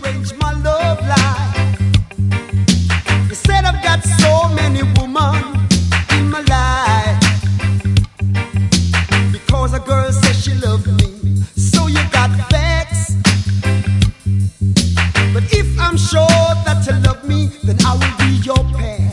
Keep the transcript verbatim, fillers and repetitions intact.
arrange my love life. You said I've got so many women in my life because a girl says she loved me, so you got facts. But if I'm sure that you love me, then I will be your past.